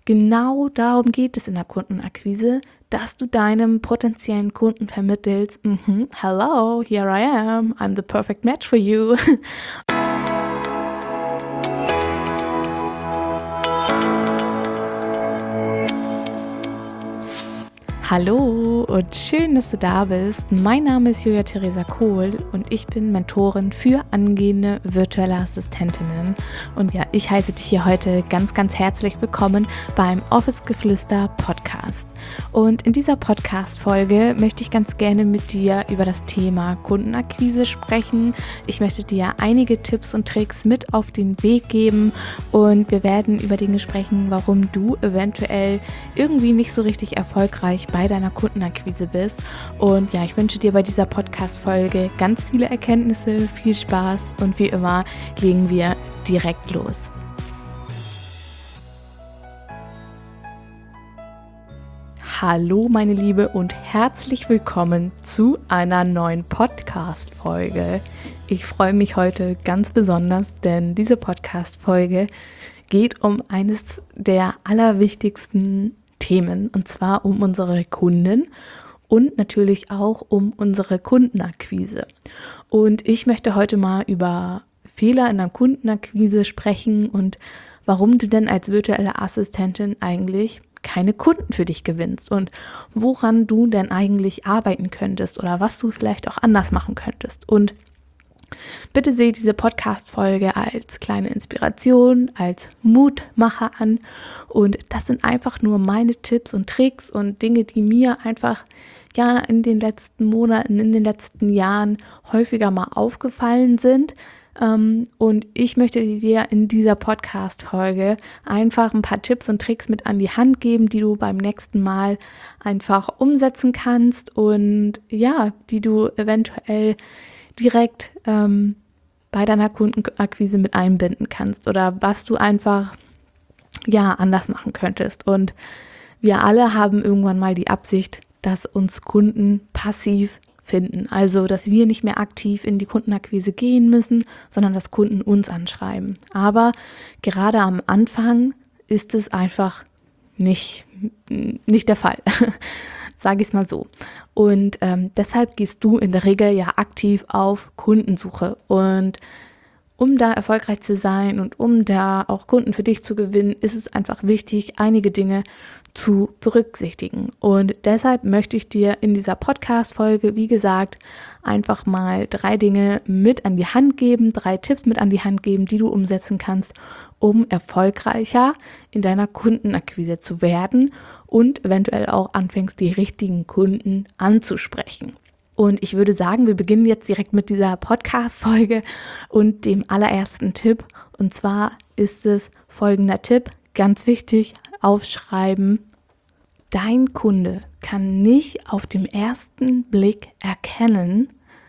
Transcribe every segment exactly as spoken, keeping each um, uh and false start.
genau darum geht es in der Kundenakquise, dass du deinem potenziellen Kunden vermittelst, mhm, hello, here I am, I'm the perfect match for you. Hallo und schön, dass du da bist. Mein Name ist Julia Theresa Kohl und ich bin Mentorin für angehende virtuelle Assistentinnen. Und ja, ich heiße dich hier heute ganz, ganz herzlich willkommen beim Office Geflüster Podcast. Und in dieser Podcast-Folge möchte ich ganz gerne mit dir über das Thema Kundenakquise sprechen. Ich möchte dir einige Tipps und Tricks mit auf den Weg geben und wir werden über Dinge sprechen, warum du eventuell irgendwie nicht so richtig erfolgreich bei deiner Kundenakquise bist. Und ja, ich wünsche dir bei dieser Podcast-Folge ganz viele Erkenntnisse, viel Spaß und wie immer legen wir direkt los. Hallo meine Liebe und herzlich willkommen zu einer neuen Podcast-Folge. Ich freue mich heute ganz besonders, denn diese Podcast-Folge geht um eines der allerwichtigsten Themen, und zwar um unsere Kunden und natürlich auch um unsere Kundenakquise. Und ich möchte heute mal über Fehler in der Kundenakquise sprechen und warum du denn als virtuelle Assistentin eigentlich keine Kunden für dich gewinnst und woran du denn eigentlich arbeiten könntest oder was du vielleicht auch anders machen könntest. Und bitte sehe diese Podcast-Folge als kleine Inspiration, als Mutmacher an und das sind einfach nur meine Tipps und Tricks und Dinge, die mir einfach ja in den letzten Monaten, in den letzten Jahren häufiger mal aufgefallen sind. Und ich möchte dir in dieser Podcast-Folge einfach ein paar Tipps und Tricks mit an die Hand geben, die du beim nächsten Mal einfach umsetzen kannst und ja, die du eventuell direkt ähm, bei deiner Kundenakquise mit einbinden kannst oder was du einfach ja anders machen könntest. Und wir alle haben irgendwann mal die Absicht, dass uns Kunden passiv finden. Also, dass wir nicht mehr aktiv in die Kundenakquise gehen müssen, sondern dass Kunden uns anschreiben. Aber gerade am Anfang ist es einfach nicht, nicht der Fall. Sage ich es mal so. Und ähm, deshalb gehst du in der Regel ja aktiv auf Kundensuche. Und um da erfolgreich zu sein und um da auch Kunden für dich zu gewinnen, ist es einfach wichtig, einige Dinge zu berücksichtigen. Und deshalb möchte ich dir in dieser Podcast-Folge, wie gesagt, einfach mal drei Dinge mit an die Hand geben, drei Tipps mit an die Hand geben, die du umsetzen kannst, um erfolgreicher in deiner Kundenakquise zu werden und eventuell auch anfängst, die richtigen Kunden anzusprechen. Und ich würde sagen, wir beginnen jetzt direkt mit dieser Podcast-Folge und dem allerersten Tipp. Und zwar ist es folgender Tipp, ganz wichtig, aufschreiben. Dein Kunde kann nicht auf den ersten Blick erkennen,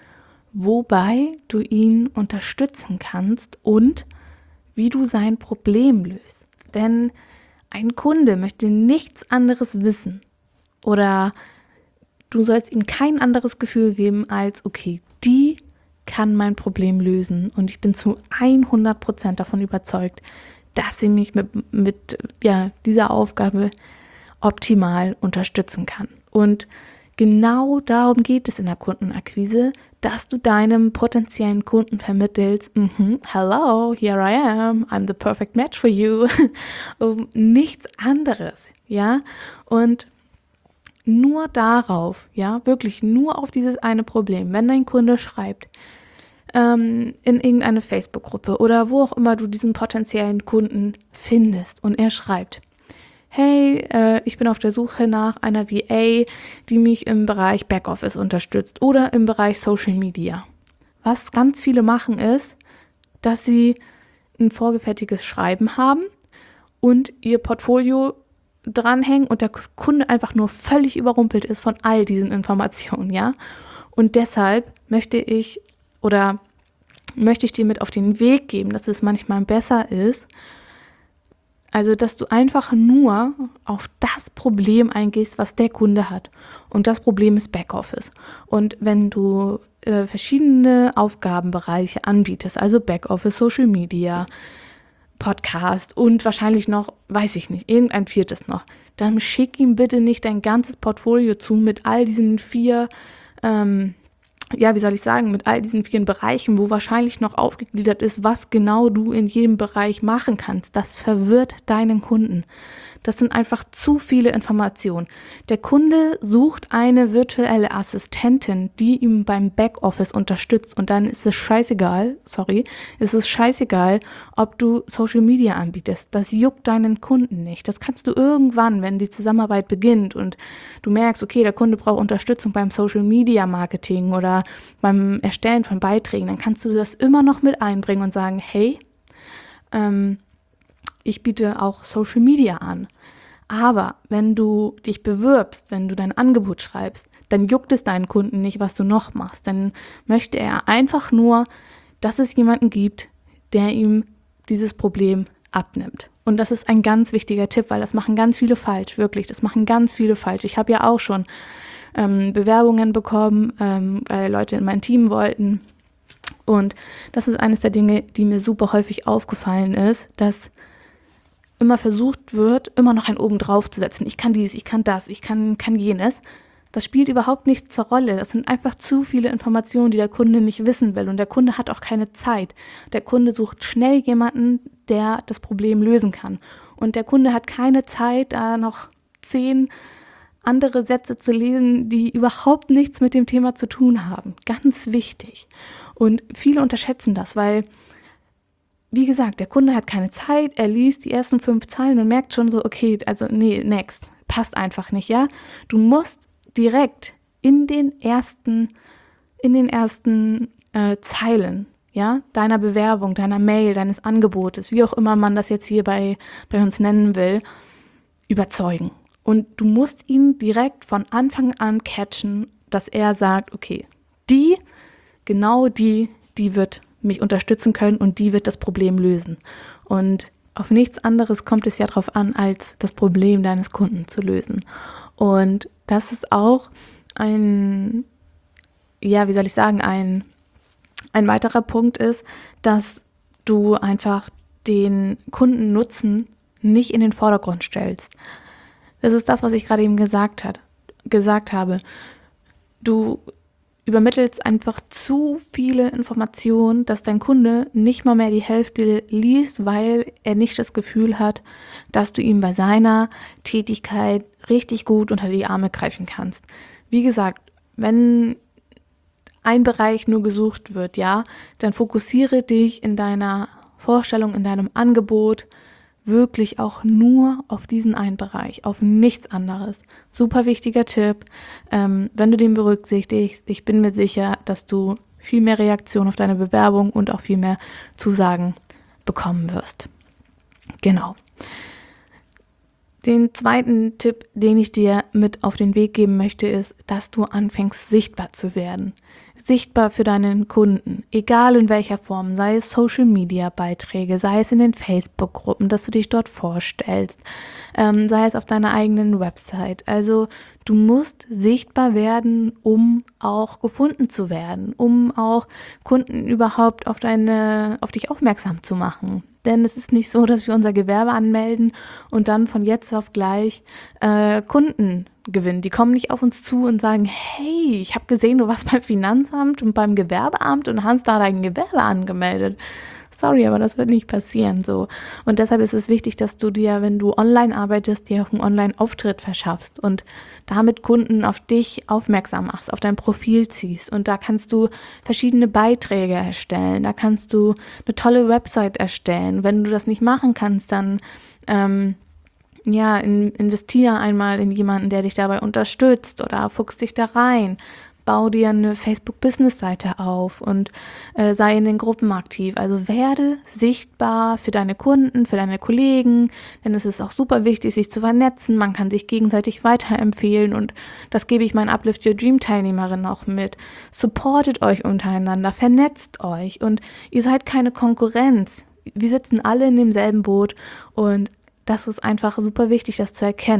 wobei du ihn unterstützen kannst und wie du sein Problem löst. Denn ein Kunde möchte nichts anderes wissen oder du sollst ihm kein anderes Gefühl geben als, okay, die kann mein Problem lösen und ich bin zu hundert Prozent davon überzeugt, dass sie mich mit, mit ja, dieser Aufgabe optimal unterstützen kann. Und genau darum geht es in der Kundenakquise, dass du deinem potenziellen Kunden vermittelst, mhm, hello, here I am, I'm the perfect match for you, um nichts anderes, ja, und nur darauf, ja, wirklich nur auf dieses eine Problem, wenn dein Kunde schreibt, ähm, in irgendeine Facebook-Gruppe oder wo auch immer du diesen potenziellen Kunden findest und er schreibt, hey, äh, ich bin auf der Suche nach einer V A, die mich im Bereich Backoffice unterstützt oder im Bereich Social Media. Was ganz viele machen ist, dass sie ein vorgefertigtes Schreiben haben und ihr Portfolio dranhängen und der Kunde einfach nur völlig überrumpelt ist von all diesen Informationen, ja. Und deshalb möchte ich oder möchte ich dir mit auf den Weg geben, dass es manchmal besser ist, also dass du einfach nur auf das Problem eingehst, was der Kunde hat. Und das Problem ist Backoffice. Und wenn du äh, verschiedene Aufgabenbereiche anbietest, also Backoffice, Social Media, Podcast und wahrscheinlich noch, weiß ich nicht, irgendein viertes noch. Dann schick ihm bitte nicht dein ganzes Portfolio zu mit all diesen vier, ähm, ja, wie soll ich sagen, mit all diesen vielen Bereichen, wo wahrscheinlich noch aufgegliedert ist, was genau du in jedem Bereich machen kannst. Das verwirrt deinen Kunden. Das sind einfach zu viele Informationen. Der Kunde sucht eine virtuelle Assistentin, die ihm beim Backoffice unterstützt, und dann ist es scheißegal, sorry, ist es scheißegal, ob du Social Media anbietest. Das juckt deinen Kunden nicht. Das kannst du irgendwann, wenn die Zusammenarbeit beginnt und du merkst, okay, der Kunde braucht Unterstützung beim Social Media Marketing oder beim Erstellen von Beiträgen, dann kannst du das immer noch mit einbringen und sagen, hey, ähm, ich biete auch Social Media an. Aber wenn du dich bewirbst, wenn du dein Angebot schreibst, dann juckt es deinen Kunden nicht, was du noch machst. Dann möchte er einfach nur, dass es jemanden gibt, der ihm dieses Problem abnimmt. Und das ist ein ganz wichtiger Tipp, weil das machen ganz viele falsch, wirklich. Das machen ganz viele falsch. Ich habe ja auch schon ähm, Bewerbungen bekommen, ähm, weil Leute in mein Team wollten. Und das ist eines der Dinge, die mir super häufig aufgefallen ist, dass immer versucht wird, immer noch ein oben drauf zu setzen. Ich kann dies, ich kann das, ich kann, kann jenes. Das spielt überhaupt nicht zur Rolle. Das sind einfach zu viele Informationen, die der Kunde nicht wissen will. Und der Kunde hat auch keine Zeit. Der Kunde sucht schnell jemanden, der das Problem lösen kann. Und der Kunde hat keine Zeit, da noch zehn andere Sätze zu lesen, die überhaupt nichts mit dem Thema zu tun haben. Ganz wichtig. Und viele unterschätzen das, weil wie gesagt, der Kunde hat keine Zeit, er liest die ersten fünf Zeilen und merkt schon so, okay, also nee, next, passt einfach nicht, ja. Du musst direkt in den ersten, in den ersten äh, Zeilen, ja, deiner Bewerbung, deiner Mail, deines Angebotes, wie auch immer man das jetzt hier bei, bei uns nennen will, überzeugen. Und du musst ihn direkt von Anfang an catchen, dass er sagt, okay, die, genau die, die wird mich unterstützen können und die wird das Problem lösen. Und auf nichts anderes kommt es ja drauf an, als das Problem deines Kunden zu lösen. Und das ist auch ein, ja, wie soll ich sagen, ein, ein weiterer Punkt ist, dass du einfach den Kundennutzen nicht in den Vordergrund stellst. Das ist das, was ich gerade eben gesagt hat, gesagt habe. Du übermittelst einfach zu viele Informationen, dass dein Kunde nicht mal mehr die Hälfte liest, weil er nicht das Gefühl hat, dass du ihm bei seiner Tätigkeit richtig gut unter die Arme greifen kannst. Wie gesagt, wenn ein Bereich nur gesucht wird, ja, dann fokussiere dich in deiner Vorstellung, in deinem Angebot wirklich auch nur auf diesen einen Bereich, auf nichts anderes. Super wichtiger Tipp. Ähm, wenn du den berücksichtigst, ich bin mir sicher, dass du viel mehr Reaktion auf deine Bewerbung und auch viel mehr Zusagen bekommen wirst. Genau. Den zweiten Tipp, den ich dir mit auf den Weg geben möchte, ist, dass du anfängst, sichtbar zu werden. Sichtbar für deinen Kunden, egal in welcher Form, sei es Social-Media-Beiträge, sei es in den Facebook-Gruppen, dass du dich dort vorstellst, ähm, sei es auf deiner eigenen Website. Also du musst sichtbar werden, um auch gefunden zu werden, um auch Kunden überhaupt auf deine, auf dich aufmerksam zu machen. Denn es ist nicht so, dass wir unser Gewerbe anmelden und dann von jetzt auf gleich äh, Kunden gewinnen. Die kommen nicht auf uns zu und sagen, hey, ich habe gesehen, du warst beim Finanzamt und beim Gewerbeamt und hast da dein Gewerbe angemeldet. Sorry, aber das wird nicht passieren so. Und deshalb ist es wichtig, dass du dir, wenn du online arbeitest, dir auch einen Online-Auftritt verschaffst und damit Kunden auf dich aufmerksam machst, auf dein Profil ziehst. Und da kannst du verschiedene Beiträge erstellen, da kannst du eine tolle Website erstellen. Wenn du das nicht machen kannst, dann ähm, ja, in, investiere einmal in jemanden, der dich dabei unterstützt oder fuchs dich da rein. Bau dir eine Facebook-Business-Seite auf und äh, sei in den Gruppen aktiv. Also werde sichtbar für deine Kunden, für deine Kollegen, denn es ist auch super wichtig, sich zu vernetzen. Man kann sich gegenseitig weiterempfehlen und das gebe ich meinen Uplift Your Dream-Teilnehmerinnen auch mit. Supportet euch untereinander, vernetzt euch und ihr seid keine Konkurrenz. Wir sitzen alle in demselben Boot und das ist einfach super wichtig, das zu erkennen.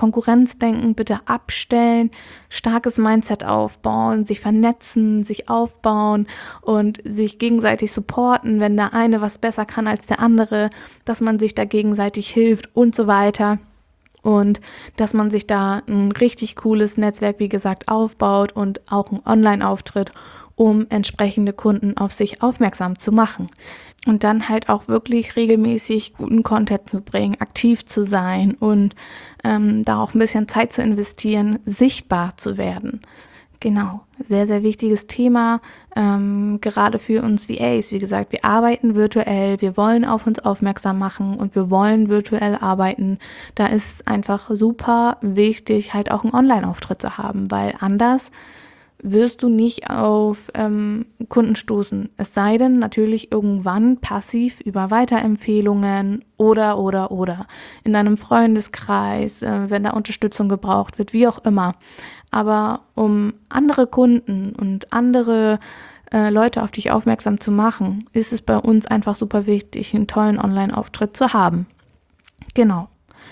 Konkurrenzdenken bitte abstellen, starkes Mindset aufbauen, sich vernetzen, sich aufbauen und sich gegenseitig supporten, wenn der eine was besser kann als der andere, dass man sich da gegenseitig hilft und so weiter. Und dass man sich da ein richtig cooles Netzwerk, wie gesagt, aufbaut und auch einen Online-Auftritt, um entsprechende Kunden auf sich aufmerksam zu machen. Und dann halt auch wirklich regelmäßig guten Content zu bringen, aktiv zu sein und ähm, da auch ein bisschen Zeit zu investieren, sichtbar zu werden. Genau, sehr, sehr wichtiges Thema, ähm, gerade für uns V As. Wie gesagt, wir arbeiten virtuell, wir wollen auf uns aufmerksam machen und wir wollen virtuell arbeiten. Da ist einfach super wichtig, halt auch einen Online-Auftritt zu haben, weil anders wirst du nicht auf ähm, Kunden stoßen. Es sei denn natürlich irgendwann passiv über Weiterempfehlungen oder, oder, oder in deinem Freundeskreis, äh, wenn da Unterstützung gebraucht wird, wie auch immer. Aber um andere Kunden und andere äh, Leute auf dich aufmerksam zu machen, ist es bei uns einfach super wichtig, einen tollen Online-Auftritt zu haben. Genau.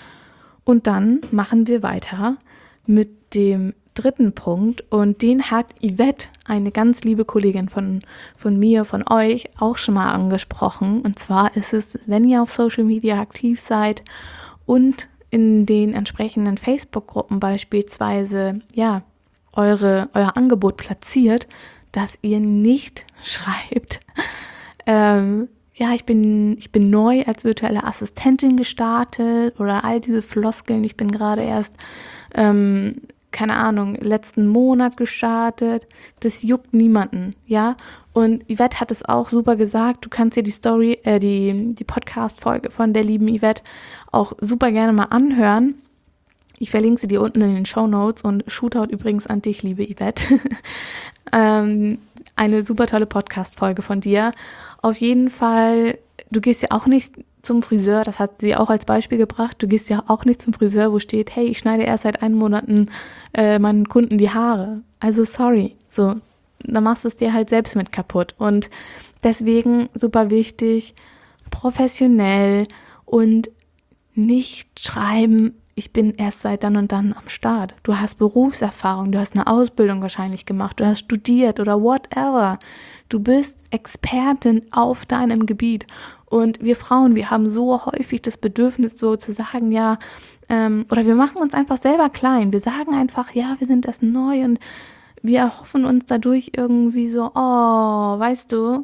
Und dann machen wir weiter mit dem dritten Punkt und den hat Yvette, eine ganz liebe Kollegin von, von mir, von euch, auch schon mal angesprochen. Und zwar ist es, wenn ihr auf Social Media aktiv seid und in den entsprechenden Facebook-Gruppen beispielsweise, ja, eure, euer Angebot platziert, dass ihr nicht schreibt, ähm, ja, ich bin, ich bin neu als virtuelle Assistentin gestartet oder all diese Floskeln, ich bin gerade erst, ähm, keine Ahnung, letzten Monat gestartet, das juckt niemanden, ja, und Yvette hat es auch super gesagt, du kannst dir die Story, äh, die, die Podcast-Folge von der lieben Yvette auch super gerne mal anhören. Ich verlinke sie dir unten in den Shownotes und Shootout übrigens an dich, liebe Yvette. ähm, eine super tolle Podcast-Folge von dir. Auf jeden Fall, du gehst ja auch nicht zum Friseur, das hat sie auch als Beispiel gebracht, du gehst ja auch nicht zum Friseur, wo steht, hey, ich schneide erst seit einem Monaten äh, meinen Kunden die Haare. Also sorry, so, dann machst du es dir halt selbst mit kaputt. Und deswegen super wichtig, professionell und nicht schreiben, ich bin erst seit dann und dann am Start. Du hast Berufserfahrung, du hast eine Ausbildung wahrscheinlich gemacht, du hast studiert oder whatever. Du bist Expertin auf deinem Gebiet. Und wir Frauen, wir haben so häufig das Bedürfnis, so zu sagen, ja, ähm, oder wir machen uns einfach selber klein. Wir sagen einfach, ja, wir sind erst neu und wir erhoffen uns dadurch irgendwie so, oh, weißt du,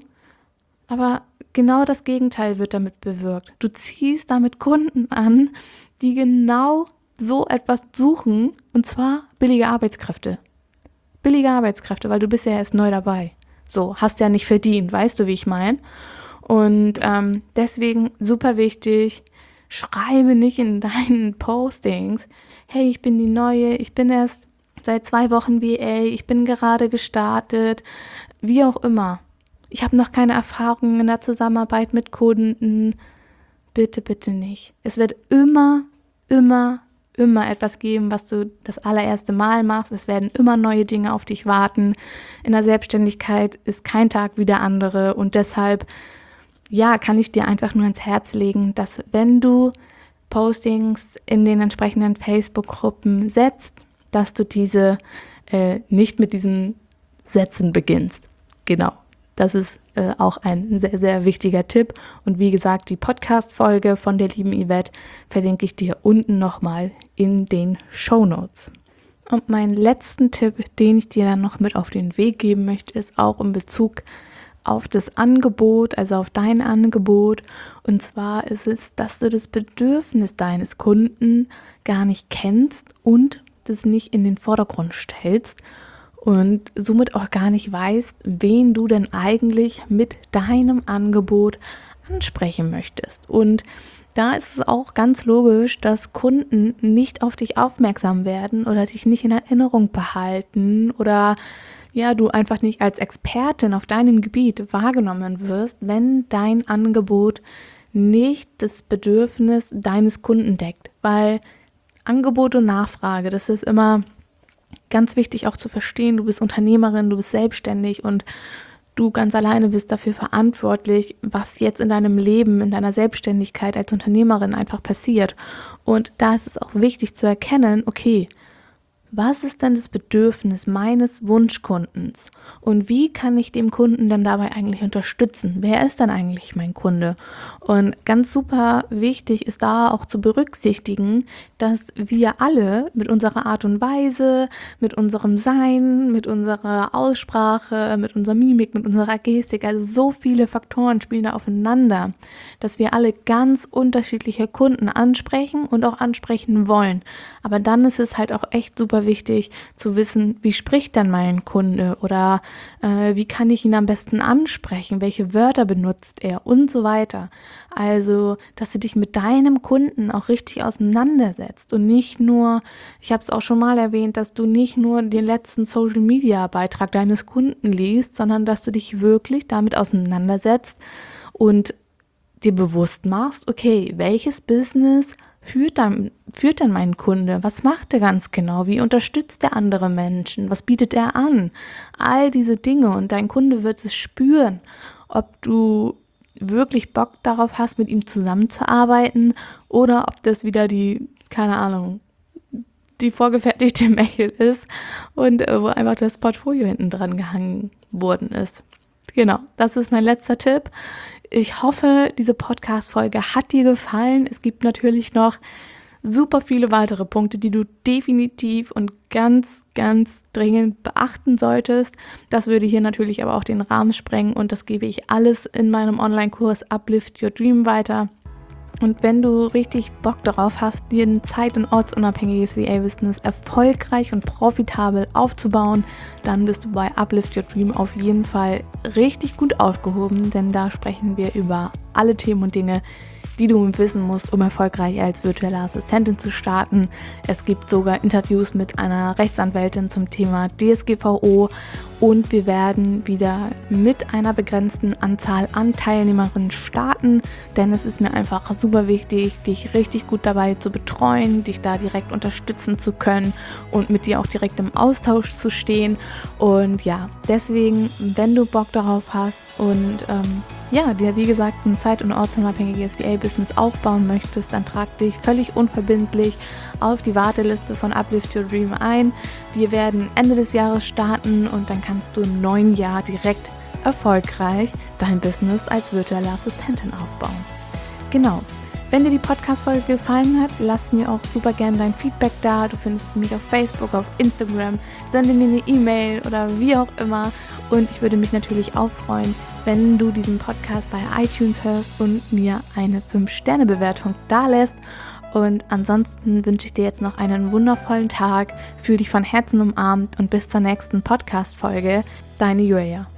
aber genau das Gegenteil wird damit bewirkt. Du ziehst damit Kunden an, die genau so etwas suchen, und zwar billige Arbeitskräfte. Billige Arbeitskräfte, weil du bist ja erst neu dabei. So, hast ja nicht verdient, weißt du, wie ich meine? Und ähm, deswegen super wichtig, schreibe nicht in deinen Postings, hey, ich bin die Neue, ich bin erst seit zwei Wochen V A, ich bin gerade gestartet, wie auch immer. Ich habe noch keine Erfahrung in der Zusammenarbeit mit Kunden. Bitte, bitte nicht. Es wird immer, immer, immer etwas geben, was du das allererste Mal machst. Es werden immer neue Dinge auf dich warten. In der Selbstständigkeit ist kein Tag wie der andere und deshalb, ja, kann ich dir einfach nur ans Herz legen, dass wenn du Postings in den entsprechenden Facebook-Gruppen setzt, dass du diese äh, nicht mit diesen Sätzen beginnst. Genau. Das ist äh, auch ein sehr, sehr wichtiger Tipp. Und wie gesagt, die Podcast-Folge von der lieben Yvette verlinke ich dir unten nochmal in den Shownotes. Und meinen letzten Tipp, den ich dir dann noch mit auf den Weg geben möchte, ist auch in Bezug auf das Angebot, also auf dein Angebot. Und zwar ist es, dass du das Bedürfnis deines Kunden gar nicht kennst und das nicht in den Vordergrund stellst. Und somit auch gar nicht weißt, wen du denn eigentlich mit deinem Angebot ansprechen möchtest. Und da ist es auch ganz logisch, dass Kunden nicht auf dich aufmerksam werden oder dich nicht in Erinnerung behalten oder ja, du einfach nicht als Expertin auf deinem Gebiet wahrgenommen wirst, wenn dein Angebot nicht das Bedürfnis deines Kunden deckt. Weil Angebot und Nachfrage, das ist immer ganz wichtig auch zu verstehen, du bist Unternehmerin, du bist selbstständig und du ganz alleine bist dafür verantwortlich, was jetzt in deinem Leben, in deiner Selbstständigkeit als Unternehmerin einfach passiert. Und da ist es auch wichtig zu erkennen, okay, was ist denn das Bedürfnis meines Wunschkundens und wie kann ich dem Kunden denn dabei eigentlich unterstützen? Wer ist denn eigentlich mein Kunde? Und ganz super wichtig ist da auch zu berücksichtigen, dass wir alle mit unserer Art und Weise, mit unserem Sein, mit unserer Aussprache, mit unserer Mimik, mit unserer Gestik, also so viele Faktoren spielen da aufeinander, dass wir alle ganz unterschiedliche Kunden ansprechen und auch ansprechen wollen. Aber dann ist es halt auch echt super wichtig zu wissen, wie spricht denn mein Kunde oder äh, wie kann ich ihn am besten ansprechen, welche Wörter benutzt er und so weiter. Also, dass du dich mit deinem Kunden auch richtig auseinandersetzt und nicht nur, ich habe es auch schon mal erwähnt, dass du nicht nur den letzten Social-Media-Beitrag deines Kunden liest, sondern dass du dich wirklich damit auseinandersetzt und dir bewusst machst, okay, welches Business führt dann, führt dann mein Kunde? Was macht er ganz genau? Wie unterstützt er andere Menschen? Was bietet er an? All diese Dinge und dein Kunde wird es spüren, ob du wirklich Bock darauf hast, mit ihm zusammenzuarbeiten oder ob das wieder die, keine Ahnung, die vorgefertigte Mail ist und äh, wo einfach das Portfolio hinten dran gehangen worden ist. Genau, das ist mein letzter Tipp. Ich hoffe, diese Podcast-Folge hat dir gefallen. Es gibt natürlich noch super viele weitere Punkte, die du definitiv und ganz, ganz dringend beachten solltest. Das würde hier natürlich aber auch den Rahmen sprengen und das gebe ich alles in meinem Online-Kurs Uplift Your Dream weiter. Und wenn du richtig Bock darauf hast, dir ein zeit- und ortsunabhängiges V A-Business erfolgreich und profitabel aufzubauen, dann bist du bei Uplift Your Dream auf jeden Fall richtig gut aufgehoben, denn da sprechen wir über alle Themen und Dinge, die du wissen musst, um erfolgreich als virtuelle Assistentin zu starten. Es gibt sogar Interviews mit einer Rechtsanwältin zum Thema D S G V O und wir werden wieder mit einer begrenzten Anzahl an Teilnehmerinnen starten, denn es ist mir einfach super wichtig, dich richtig gut dabei zu betreuen, dich da direkt unterstützen zu können und mit dir auch direkt im Austausch zu stehen. Und ja, deswegen, wenn du Bock darauf hast und ähm, ja, dir wie gesagt ein zeit- und ortsunabhängiges V A-Business aufbauen möchtest, dann trag dich völlig unverbindlich auf die Warteliste von Uplift Your Dream ein. Wir werden Ende des Jahres starten und dann kannst du im neuen Jahr direkt erfolgreich dein Business als virtuelle Assistentin aufbauen. Genau. Wenn dir die Podcast-Folge gefallen hat, lass mir auch super gerne dein Feedback da. Du findest mich auf Facebook, auf Instagram, sende mir eine E-Mail oder wie auch immer. Und ich würde mich natürlich auch freuen, wenn du diesen Podcast bei iTunes hörst und mir eine fünf Sterne Bewertung dalässt. Und ansonsten wünsche ich dir jetzt noch einen wundervollen Tag. Fühl dich von Herzen umarmt und bis zur nächsten Podcast-Folge. Deine Julia.